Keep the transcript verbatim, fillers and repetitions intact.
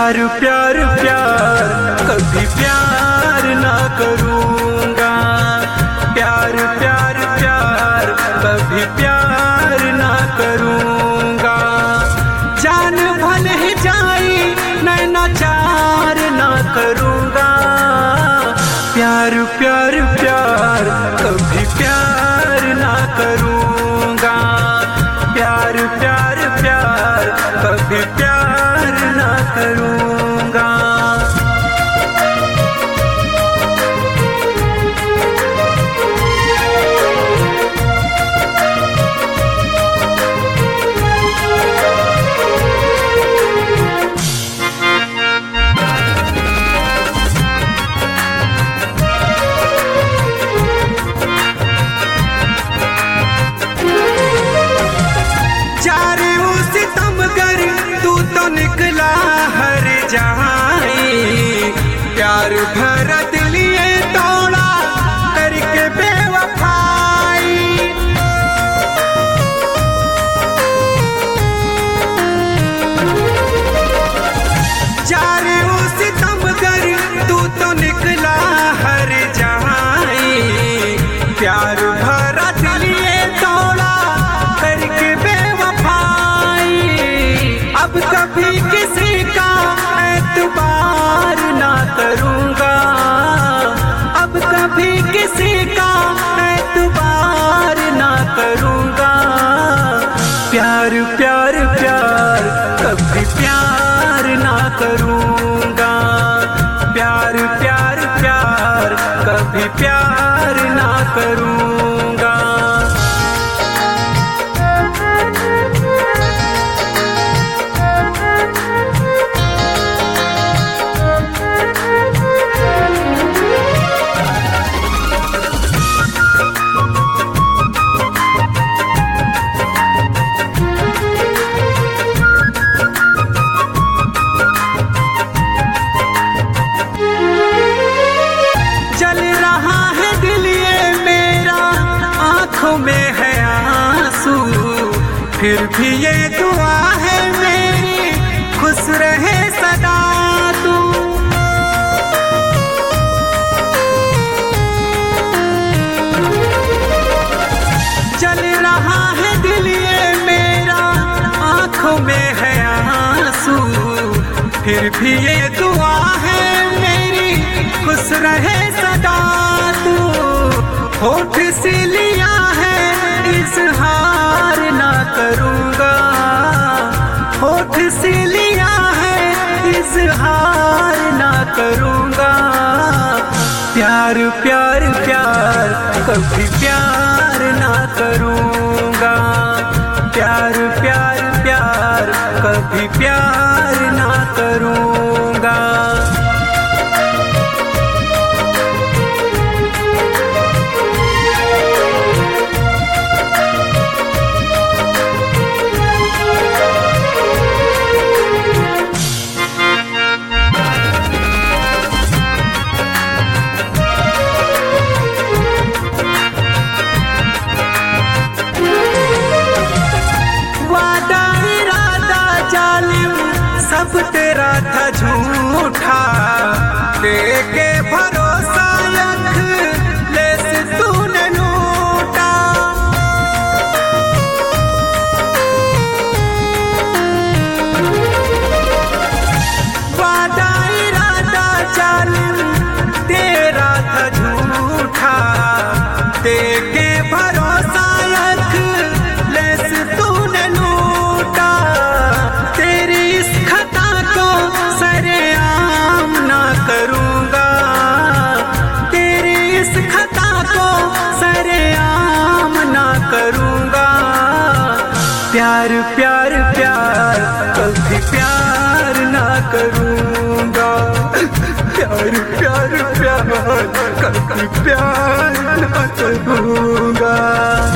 प्यार प्यार प्यार कभी प्यार ना करूँगा। प्यार प्यार प्यार कभी प्यार ना करूँगा। जान भले ही जाई नैना चार ना करूँगा। प्यार प्यार प्यार कभी प्यार ना करूँगा। प्यार प्यार प्यार कभी प्यार ना करूँगा। निकला हर जहाई प्यार भरा दिल ये तोड़ा करके बेवफाई। जारे उस सितमगर तू तो निकला हर जहाई प्यार भरा दिल ये तोड़ा करके बेवफाई। अब कभी किसी का एतबार ना करूँगा। अब कभी किसी का एतबार ना करूँगा। प्यार प्यार प्यार कभी प्यार ना करूँगा। प्यार प्यार प्यार कभी प्यार ना करूँगा। में है आंसू फिर भी ये दुआ है मेरी खुश रहे सदा तू। जल रहा है दिल ये मेरा आंखों में है आंसू फिर भी ये दुआ है मेरी खुश रहे सदा तू। होठ से लिया है इजहार ना करूँगा। होठ से लिया है इजहार ना करूँगा। प्यार प्यार प्यार कभी प्यार ना करूँगा। प्यार प्यार प्यार कभी प्यार ना करूँगा। सब तेरा था झूठा देके भरोसा रख ले से तूने लूटा। वादा इरादा जालिम तेरा था झूठा देके भरोसा रख ले से तूने लूटा। तेरी इस खता को सरेआम ना करूँगा। तेरी इस खता को सरेआम ना करूँगा। प्यार प्यार प्यार कभी प्यार ना करूँगा। प्यार प्यार प्यार कभी प्यार ना करूँगा।